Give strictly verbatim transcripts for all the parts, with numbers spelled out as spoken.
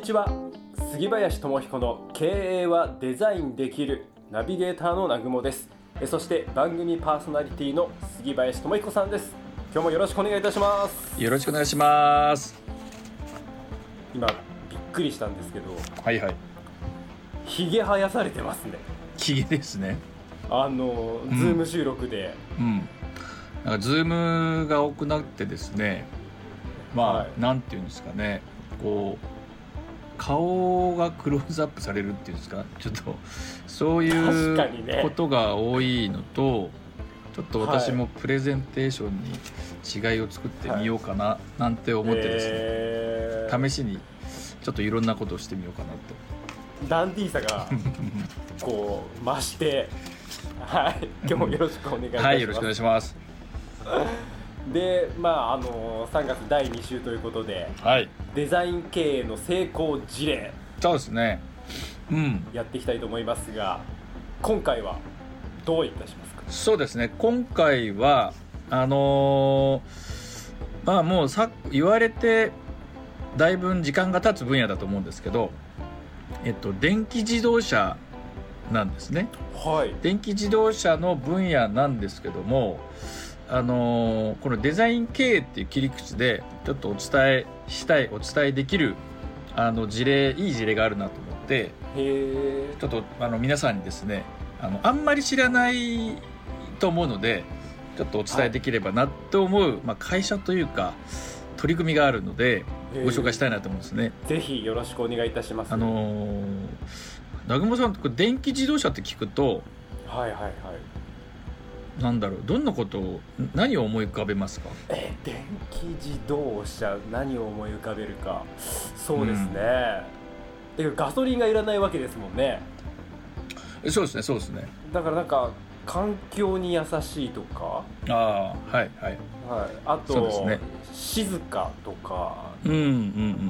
ちは。杉林智彦の経営はデザインできるナビゲーターの南雲です。そして番組パーソナリティの杉林智彦さんです。今日もよろしくお願いいたします。 よろしくお願いします。 今びっくりしたんですけど、 はいはい、 ひげ生やされてますね。 ひげですね。 あの、うん、ズーム収録で、 うん、なんかズームが多くなってですね、まあ、はい、なんていうんですかね、こう顔がクローズアップされるっていうんですか、ちょっとそういうことが多いのと、ね、ちょっと私もプレゼンテーションに違いを作ってみようかななんて思ってですね、えー、試しにちょっといろんなことをしてみようかなと。 ダンディーさがこう増して、はい、今日もよろしくお願いいたします。 はい、よろしくお願いします。 で、まああのさんがつだいに週ということで、 はい、 デザイン経営の成功事例、 そうですね、うん、 やっていきたいと思いますが、今回はどういたしますか？ そうですね、今回はあのー、まあもうさ言われてだいぶ時間が経つ分野だと思うんですけど、えっと電気自動車なんですね。 はい、 電気自動車の分野なんですけども、あのー、このデザイン経営っていう切り口でちょっとお伝えしたいお伝えできるあの事例いい事例があるなと思って、 へちょっとあの皆さんにですね、あのあんまり知らないと思うのでちょっとお伝えできればなと思う、はい、まあ、会社というか取り組みがあるのでご紹介したいなと思うんですね。 ぜひよろしくお願いいたします。 あのー、南雲さん、電気自動車って聞くと、 はいはいはい、 なんだろう、どんなことを何を思い浮かべますか？ え電気自動車、何を思い浮かべるか。そうですね、うん、ガソリンがいらないわけですもんね。 そうですねそうですね。 だからなんか環境に優しいとか、 ああ、はいはい、はい、 あと、 そうですね、 静かとか、 うんうんうんうん、うん、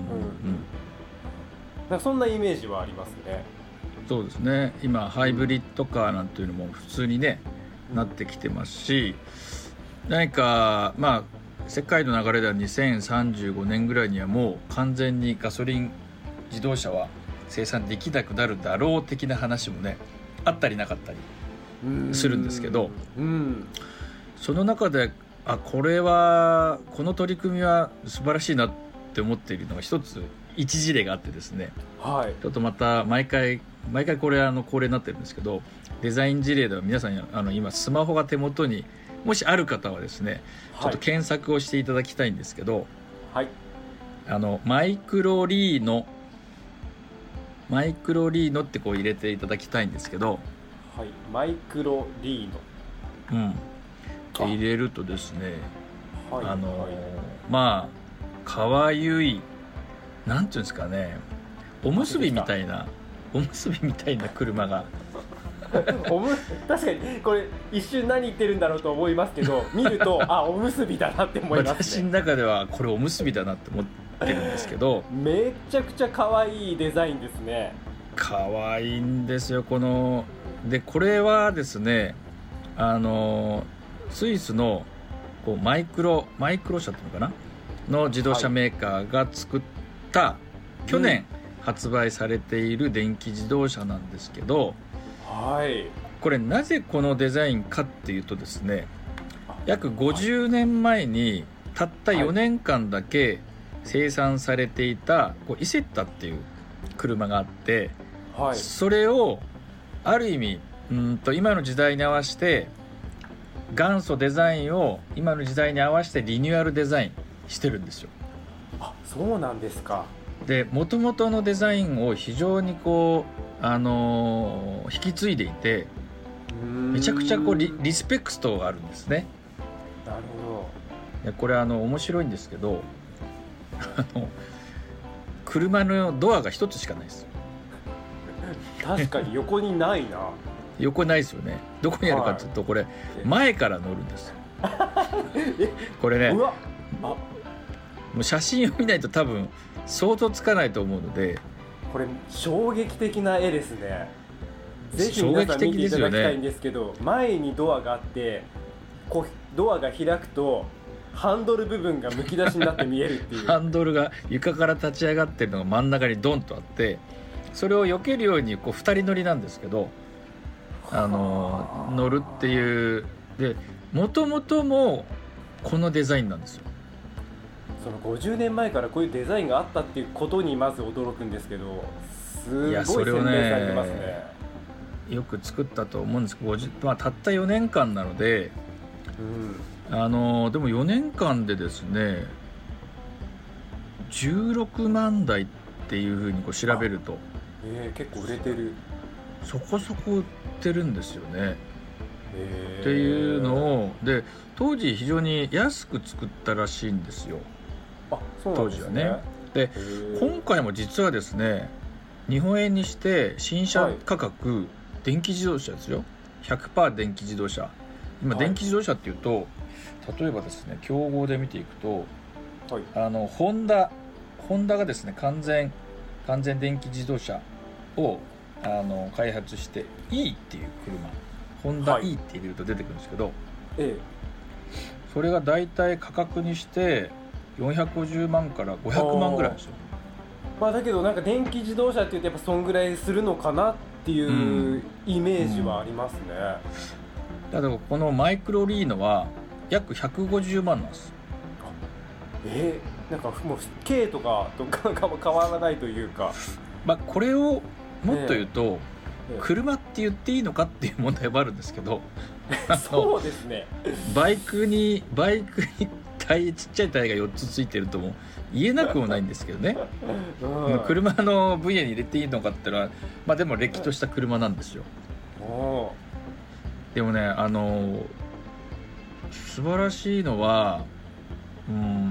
なんかそんなイメージはありますね。 そうですね、今ハイブリッドカーなんていうのも普通にね、うん、なってきてますし、何かまあ世界の流れではにせんさんじゅうごねんぐらいにはもう完全にガソリン自動車は生産できなくなるだろう的な話もね、あったりなかったりするんですけど、 うんうん、 その中であこれはこの取り組みは素晴らしいなって思っているのが一つ一事例があってですね、 はい、 ちょっとまた毎回毎回これあの恒例になってるんですけど、デザイン事例では皆さんあの今スマホが手元にもしある方はですね、はい、ちょっと検索をしていただきたいんですけど、 はい、 あのマイクロリーノマイクロリーノってこう入れていただきたいんですけど、 はい、マイクロリーノ、 うん、で入れるとですね、 はい、 あの、 はい、 まあかわゆい、なんていうんですかね、おむすびみたいなおむすびみたいな車がおむ確かにこれ一瞬何言ってるんだろうと思いますけど、見るとあおむすびだなって思いますね。 私の中ではこれおむすびだなって思ってるんですけどめちゃくちゃ可愛いデザインですね。 可愛いんですよ。このでこれはですね、あのスイスのこうマイクロマイクロ社っていうのかなの自動車メーカーが作った、はい、去年発売されている電気自動車なんですけど、 はい、 これなぜこのデザインかっていうとですね、約ごじゅうねんまえにたったよねんかんだけ生産されていたこうイセッタっていう車があって、 はい、 それをある意味うんと今の時代に合わせて元祖デザインを今の時代に合わせてリニューアルデザインしてるんですよ。 あ、そうなんですか。 で元々のデザインを非常にこう、あのー、引き継いでいて、めちゃくちゃこう リ, リスペクトがあるんですね。 なるほど。これあの面白いんですけどあの車のドアが一つしかないです。 確かに横にないな横ないですよね。どこにあるかというと、これ前から乗るんですこれね、 うわあもう写真を見ないと多分想像つかないと思うので、 これ衝撃的な絵ですね。ぜひ皆さん見ていただきたいんですけど、前にドアがあってこうドアが開くとハンドル部分がむき出しになって見えるっていうハンドルが床から立ち上がってるのが真ん中にドンとあって、それを避けるようにこうふたり乗りなんですけど、あの乗るっていうで、もともともこのデザインなんですよ。 そのごじゅうねんまえからこういうデザインがあったっていうことにまず驚くんですけど、すごい洗練されてますね。 よく作ったと思うんですけど、まあ、たったよねんかんなので、うん、あのでもよねんかんでですねじゅうろくまんだいっていうふうにこう調べると、 えー、結構売れてる、 そこそこ売ってるんですよね。 えー、 っていうのをで当時非常に安く作ったらしいんですよ。 あ、そうなんですね。 当時はね。で今回も実はですね日本円にして新車価格、はい、電気自動車ですよ ひゃくパーセント 電気自動車。今、はい、電気自動車っていうと例えばですね競合で見ていくと、はい、あのホンダホンダがですね完全完全電気自動車をあの開発して E っていう車、ホンダ E って入れると出てくるんですけど、はい、ええ、それがだいたい価格にしてよんひゃくごじゅうまんからごひゃくまんぐらいですよ。 まあ、だけどなんか電気自動車っていうとやっぱそんぐらいするのかなっていうイメージはありますね、 うんうん、だからこのマイクロリーノは約ひゃくごじゅうまんなんです。 えー、なんかもう軽とかとかも変わらないというか、 まあ、これをもっと言うと、ねね、車って言っていいのかっていう問題もあるんですけどそうですね、 バイクにバイクにタイちっちゃいタイヤがよっつついてるとも言えなくもないんですけどね、うん、車の分野に入れていいのかってのは、まあ、でもれっきとした車なんですよ。でもねあの素晴らしいのは、うん、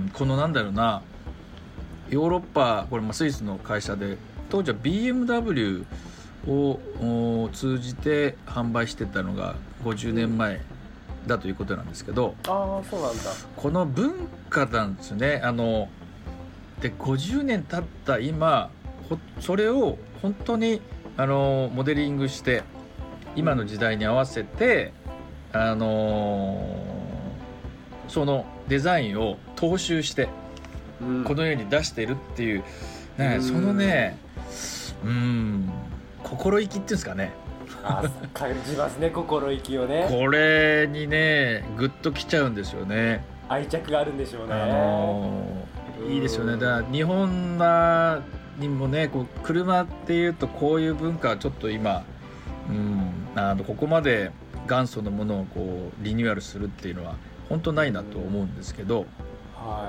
このなんだろうなヨーロッパこれスイスの会社で当時は ビーエムダブリュー を通じて販売してたのがごじゅうねんまえだということなんですけど、 ああそうなんだ。 この文化なんですね。あのでごじゅうねん経った今それを本当にあのモデリングして今の時代に合わせてあのそのデザインを踏襲してこのように出しているっていう、ね、そのねうん心意気っていうんですかね、 あ感じますね心意気をね。 これにねグッときちゃうんですよね。 愛着があるんでしょうね。 あのー、いいですよね。だから日本にもねこう車っていうとこういう文化はちょっと今、うん、あのここまで元祖のものをこうリニューアルするっていうのは本当ないなと思うんですけど、 はい、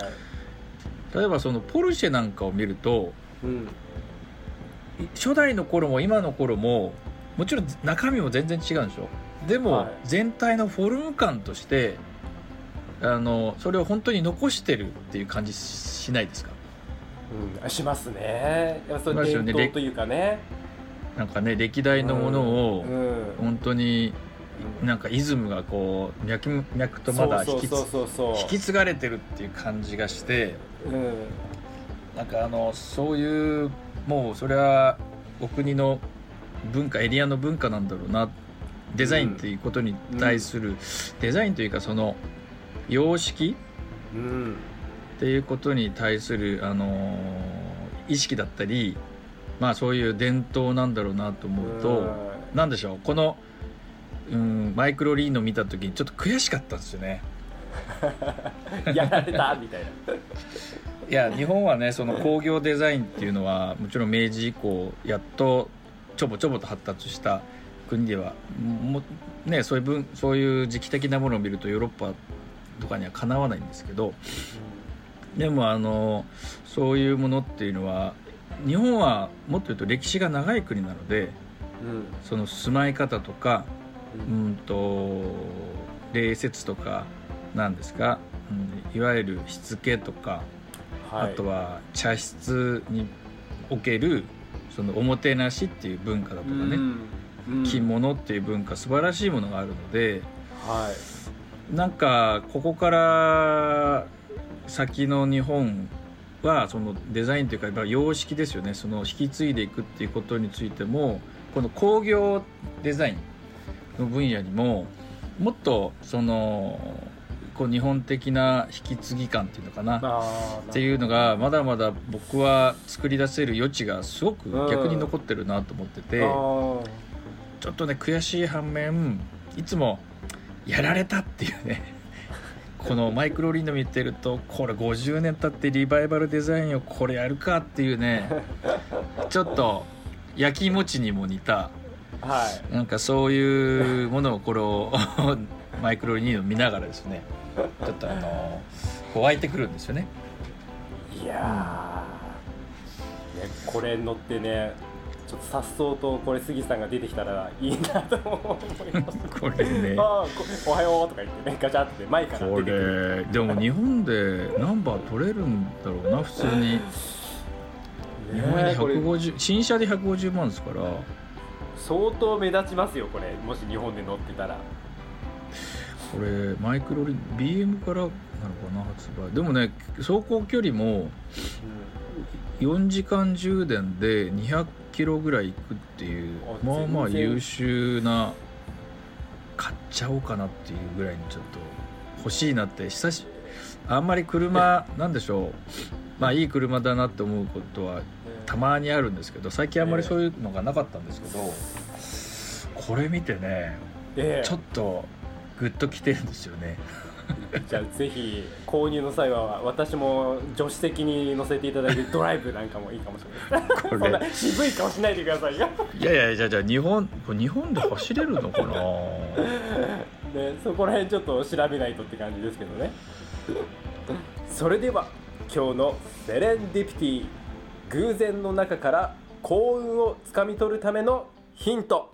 例えばそのポルシェなんかを見ると、うん、初代の頃も今の頃ももちろん中身も全然違うんでしょ。でも全体のフォルム感としてあのそれを本当に残してるっていう感じしないですか？ うん、しますね。それ伝統というかね、 なんかね歴代のものを本当になんかイズムがこう脈々とまだ引き継がれてるっていう感じがして、うん、なんかあのそういうもうそれはお国の文化エリアの文化なんだろうな。デザインっていうことに対する、うん、デザインというかその様式、うん、っていうことに対する、あのー、意識だったり、まあそういう伝統なんだろうなと思うと、うん、なんでしょうこの、うん、マイクロリーノ見た時にちょっと悔しかったんですよね。 やられたみたいな。 いや日本はねその工業デザインっていうのはもちろん明治以降やっとちょぼちょぼと発達した国ではも、ね、そういう分そういう時期的なものを見るとヨーロッパとかにはかなわないんですけど、でもあのそういうものっていうのは日本はもっと言うと歴史が長い国なので、うん、その住まい方とか、うん、うんと礼節とかなんですか、うん、いわゆるしつけとか、はい、あとは茶室におけるそのおもてなしっていう文化だとかね、うんうん、着物っていう文化素晴らしいものがあるので、はい、なんかここから先の日本はそのデザインというか様式ですよね。その引き継いでいくっていうことについてもこの工業デザインの分野にももっとそのこう日本的な引き継ぎ感っていうのかなあっていうのがまだまだ僕は作り出せる余地がすごく逆に残ってるなと思ってて、 あーちょっとね悔しい反面いつもやられたっていうねこのマイクロリノ見てるとこれごじゅうねん経ってリバイバルデザインをこれやるかっていうねちょっと焼き餅にも似たはいなんかそういうものをこれをマイクロリノ見ながらですねちょっとあのこう湧いてくるんですよね。 いやー、ね、これ乗ってねちょっとさっそうとこれ杉さんが出てきたらいいなと思いますこれねあーこおはようとか言ってねガチャって前からこ出てくる。 れでも日本でナンバー取れるんだろうな普通に。日本でひゃくごじゅう新車でひゃくごじゅうまんですから相当目立ちますよこれもし日本で乗ってたら。 これマイクロリ ビーエム からなのかな発売でもね走行距離もよじかん充電でにひゃくキロぐらいいくっていうあまあまあ全然優秀な買っちゃおうかなっていうぐらいにちょっと欲しいなって久しあんまり車なんでしょうまあいい車だなって思うことはたまにあるんですけど最近あんまりそういうのがなかったんですけどこれ見てねええちょっとグッときてるんですよね。 じゃあぜひ購入の際は私も助手席に乗せていただいてドライブなんかもいいかもしれないこれそんな渋い顔しないでくださいよいやいやじゃあじゃあ日本これ日本で走れるのかなね、そこら辺ちょっと調べないとって感じですけどねそれでは今日のセレンディピティ偶然の中から幸運をつかみ取るためのヒント。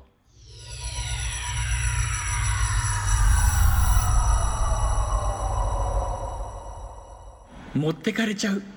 持ってかれちゃう。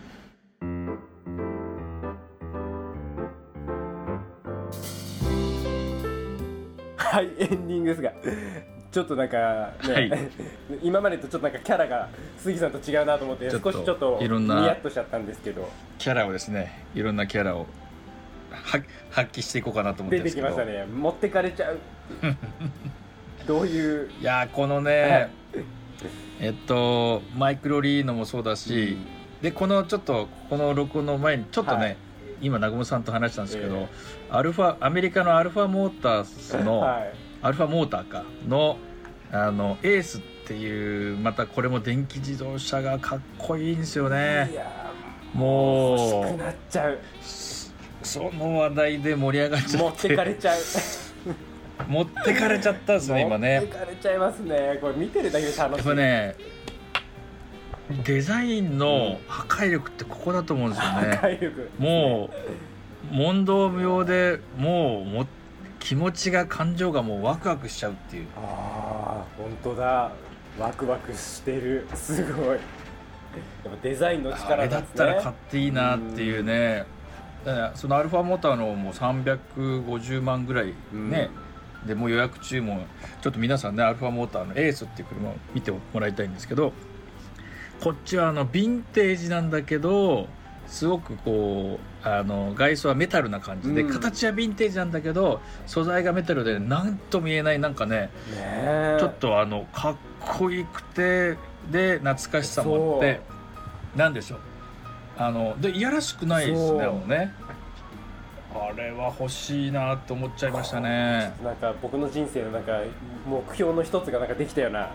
はいエンディングですがちょっとなんか、ねはい、 今までとちょっとなんかキャラが杉さんと違うなと思ってちょっと少しちょっといろんなニヤッとしちゃったんですけどキャラをですねいろんなキャラをは発揮していこうかなと思ってるんですけど出てきましたね持ってかれちゃうどういういやこのね、はい、えっとマイクロリーノもそうだし、うん、でこのちょっとこの録音の前にちょっとね、はい、今南雲さんと話したんですけど、えー、アルファアメリカのアルファモータースの、はい、アルファモーターかのあのエースっていうまたこれも電気自動車がかっこいいんですよね。 いやもう欲しくなっちゃう。 その話題で盛り上がっちゃって持ってかれちゃう持ってかれちゃったんですね今ね。 持ってかれちゃいますね。これ見てるだけで楽しい。やっぱねデザインの破壊力ってここだと思うんですよね。 破壊力もう問答無用でもうも気持ちが感情がもうワクワクしちゃうっていう。 ああ本当だワクワクしてるすごい。やっぱデザインの力あれだったら買っていいなっていうね。だからそのアルファモーターのもうさんびゃくごじゅうまんぐらいね、でもう予約中もちょっと皆さんねアルファモーターのエースっていう車を見てもらいたいんですけど、こっちはあのヴィンテージなんだけどすごくこうあの外装はメタルな感じで、うん、形はヴィンテージなんだけど素材がメタルで何とも言えないなんか ね, ねちょっとあのかっこよくてで懐かしさもあってなんでしょうあのでいやらしくないですね。あのねあれは欲しいなと思っちゃいましたね。 なんか僕の人生のなんか目標の一つがなんかできたような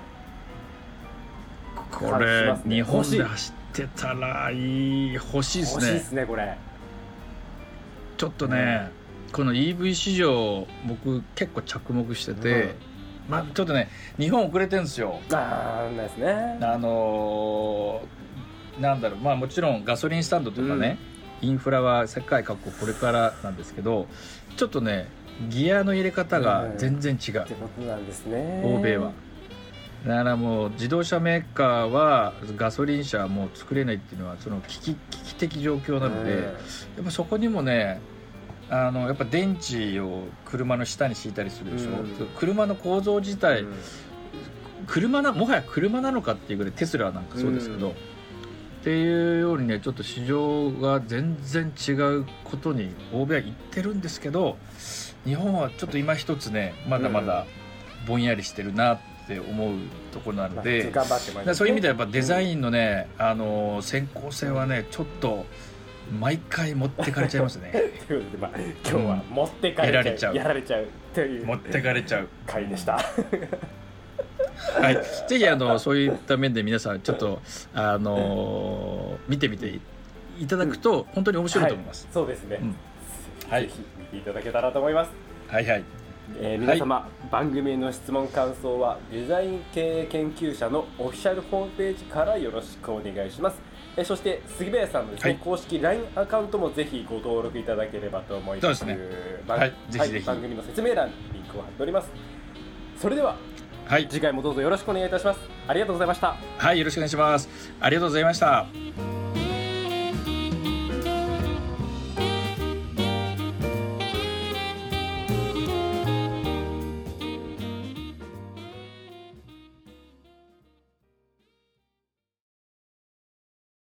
これ、ね、日本で走ってたらいい欲しいですね。 欲しいですねこれ。 ちょっとね、うん、この イーブイ 市場僕結構着目してて、うん、まあちょっとね日本遅れてるんですよ。 ああですね。 あのー、なんだろうまあもちろんガソリンスタンドとかね、うん、インフラは世界各国これからなんですけどちょっとねギアの入れ方が全然違う、うん、 ってことなんですね。 欧米は。だからもう自動車メーカーはガソリン車はもう作れないっていうのはその危機、危機的状況なので、うん、やっぱそこにもねあのやっぱ電池を車の下に敷いたりするでしょ、うん、車の構造自体、うん、車なもはや車なのかっていうぐらいテスラなんかそうですけど、うん、っていうようにねちょっと市場が全然違うことに欧米は言ってるんですけど日本はちょっと今一つねまだまだぼんやりしてるなってって思うところなので、 頑張ってもらいますね。 そういう意味ではやっぱデザインのね、あの先行性はねちょっと毎回持ってかれちゃいますねということで、まあ、今日は持ってかれちゃう、 やられちゃうやられちゃうという持ってかれちゃう回でしたはい、ぜひあのそういった面で皆さんちょっとあの見てみていただくと本当に面白いと思います、 はい、そうですね、 うんはい、ぜひ見ていただけたらと思います。 はいはい、 えー、皆様、はい、番組への質問感想はデザイン経営研究者のオフィシャルホームページからよろしくお願いします。えー、そして杉林さんのですね、はい、公式 ライン アカウントもぜひご登録いただければと思います。 そうですね、 はい、ぜひぜひ、はい、番組の説明欄にリンクを貼っております。それでは、はい、次回もどうぞよろしくお願いいたします。ありがとうございました。 はい、よろしくお願いします。ありがとうございました。